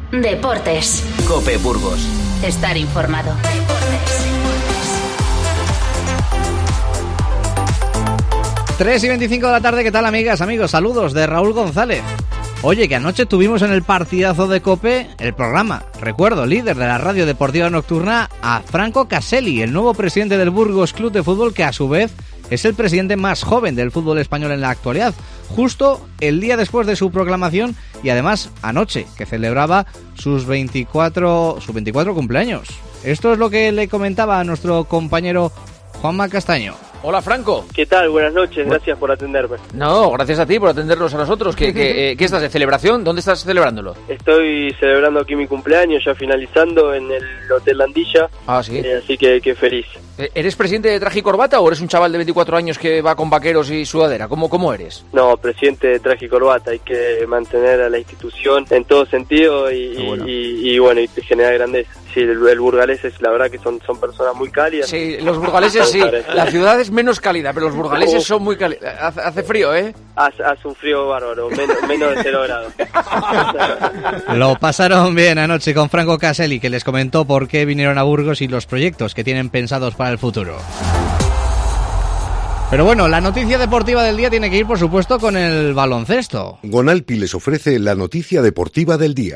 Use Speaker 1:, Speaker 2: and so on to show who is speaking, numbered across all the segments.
Speaker 1: Deportes.
Speaker 2: COPE Burgos.
Speaker 1: Estar informado. Deportes.
Speaker 3: 3:25 de la tarde, ¿qué tal, amigas, amigos? Saludos de Raúl González. Oye, que anoche tuvimos en el partidazo de COPE el programa, recuerdo, líder de la radio deportiva nocturna, a Franco Caselli, el nuevo presidente del Burgos Club de Fútbol, que a su vez es el presidente más joven del fútbol español en la actualidad, justo el día después de su proclamación y además anoche, que celebraba sus 24 cumpleaños. Esto es lo que le comentaba a nuestro compañero Juanma Castaño.
Speaker 4: Hola, Franco.
Speaker 5: ¿Qué tal? Buenas noches, gracias por atenderme.
Speaker 4: No, gracias a ti por atendernos a nosotros. ¿Qué estás de celebración? ¿Dónde estás celebrándolo?
Speaker 5: Estoy celebrando aquí mi cumpleaños, ya finalizando en el Hotel Landilla.
Speaker 4: Ah, sí.
Speaker 5: Así que feliz.
Speaker 4: ¿Eres presidente de traje y corbata o eres un chaval de 24 años que va con vaqueros y sudadera? ¿Cómo eres?
Speaker 5: No, presidente de traje y corbata. Hay que mantener a la institución en todo sentido y generar grandeza. Sí, el burgaleses, la verdad que son personas muy cálidas.
Speaker 4: Sí, los burgaleses sí. La ciudad es menos cálida, pero los burgaleses son muy cálidos. Hace frío, ¿eh?
Speaker 5: Hace un frío bárbaro, menos de 0 grados.
Speaker 3: Lo pasaron bien anoche con Franco Caselli, que les comentó por qué vinieron a Burgos y los proyectos que tienen pensados para el futuro. Pero bueno, la noticia deportiva del día tiene que ir, por supuesto, con el baloncesto.
Speaker 6: Gonalpi les ofrece la noticia deportiva del día.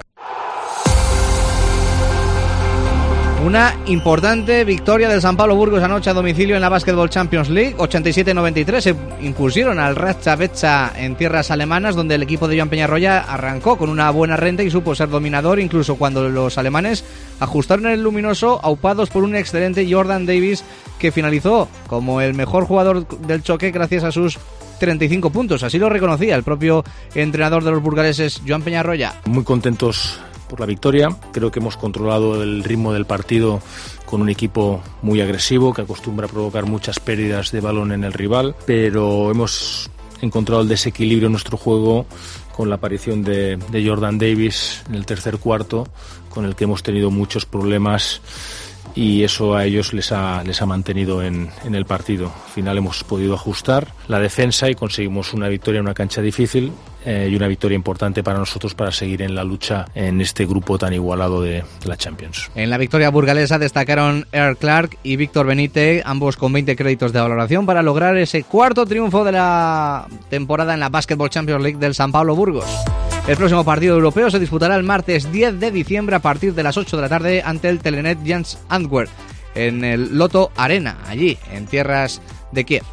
Speaker 3: Una importante victoria del San Pablo Burgos anoche a domicilio en la Basketball Champions League, 87-93. Se impusieron al Ratcha Betxa en tierras alemanas, donde el equipo de Joan Peñarroya arrancó con una buena renta y supo ser dominador, incluso cuando los alemanes ajustaron el luminoso, aupados por un excelente Jordan Davis, que finalizó como el mejor jugador del choque gracias a sus 35 puntos. Así lo reconocía el propio entrenador de los burgaleses, Joan Peñarroya.
Speaker 7: Muy contentos por la victoria. Creo que hemos controlado el ritmo del partido con un equipo muy agresivo que acostumbra a provocar muchas pérdidas de balón en el rival, pero hemos encontrado el desequilibrio en nuestro juego con la aparición de Jordan Davis en el tercer cuarto, con el que hemos tenido muchos problemas y eso a ellos les ha mantenido en el partido. Al final hemos podido ajustar la defensa y conseguimos una victoria en una cancha difícil y una victoria importante para nosotros para seguir en la lucha en este grupo tan igualado de la Champions.
Speaker 3: En la victoria burgalesa destacaron Earl Clark y Víctor Benítez, ambos con 20 créditos de valoración, para lograr ese cuarto triunfo de la temporada en la Basketball Champions League del San Pablo Burgos. El próximo partido europeo se disputará el martes 10 de diciembre a partir de las 8 de la tarde ante el Telenet Jans Antwerp en el Loto Arena, allí en tierras de Kiev.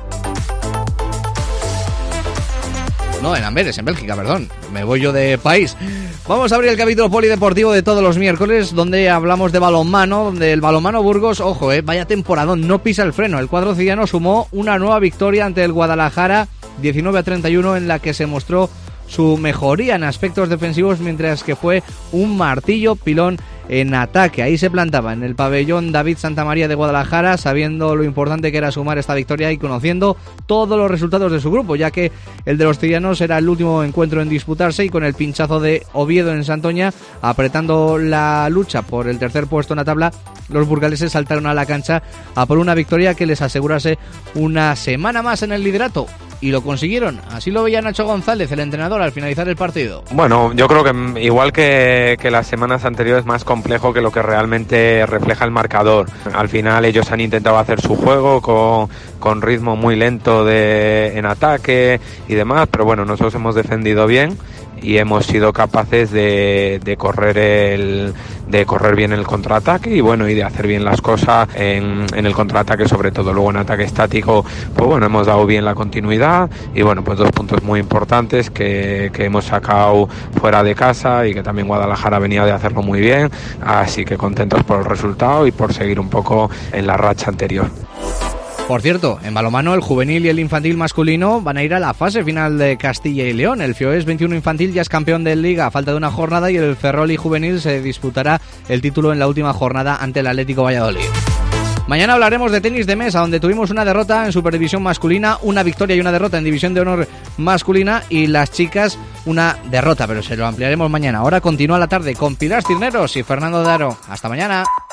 Speaker 3: No, en Amberes, en Bélgica, perdón. Me voy yo de país. Vamos a abrir el capítulo polideportivo de todos los miércoles, donde hablamos de balonmano, donde el balonmano Burgos, ojo, vaya temporadón, no pisa el freno. El cuadro ciudadano sumó una nueva victoria ante el Guadalajara, 19-31, en la que se mostró su mejoría en aspectos defensivos, mientras que fue un martillo pilón en ataque. Ahí se plantaba en el pabellón David Santamaría de Guadalajara, sabiendo lo importante que era sumar esta victoria y conociendo todos los resultados de su grupo, ya que el de los trillanos era el último encuentro en disputarse, y con el pinchazo de Oviedo en Santoña apretando la lucha por el tercer puesto en la tabla, los burgaleses saltaron a la cancha a por una victoria que les asegurase una semana más en el liderato. Y lo consiguieron, así lo veía Nacho González, el entrenador, al finalizar el partido.
Speaker 8: Bueno, yo creo que igual que las semanas anteriores, más complejo que lo que realmente refleja el marcador. Al final ellos han intentado hacer su juego con ritmo muy lento en ataque y demás, pero bueno, nosotros hemos defendido bien y hemos sido capaces de correr bien el contraataque y bueno, y de hacer bien las cosas en el contraataque, sobre todo. Luego en ataque estático, pues bueno, hemos dado bien la continuidad y bueno, pues 2 puntos muy importantes que hemos sacado fuera de casa y que también Guadalajara venía de hacerlo muy bien, así que contentos por el resultado y por seguir un poco en la racha anterior.
Speaker 3: Por cierto, en balonmano el juvenil y el infantil masculino van a ir a la fase final de Castilla y León. El FIOES 21 infantil ya es campeón de Liga a falta de una jornada, y el Ferrol y juvenil se disputará el título en la última jornada ante el Atlético Valladolid. Mañana hablaremos de tenis de mesa, donde tuvimos una derrota en Superdivisión masculina, una victoria y una derrota en División de Honor masculina, y las chicas una derrota, pero se lo ampliaremos mañana. Ahora continúa la tarde con Pilar Cisneros y Fernando Daro. Hasta mañana.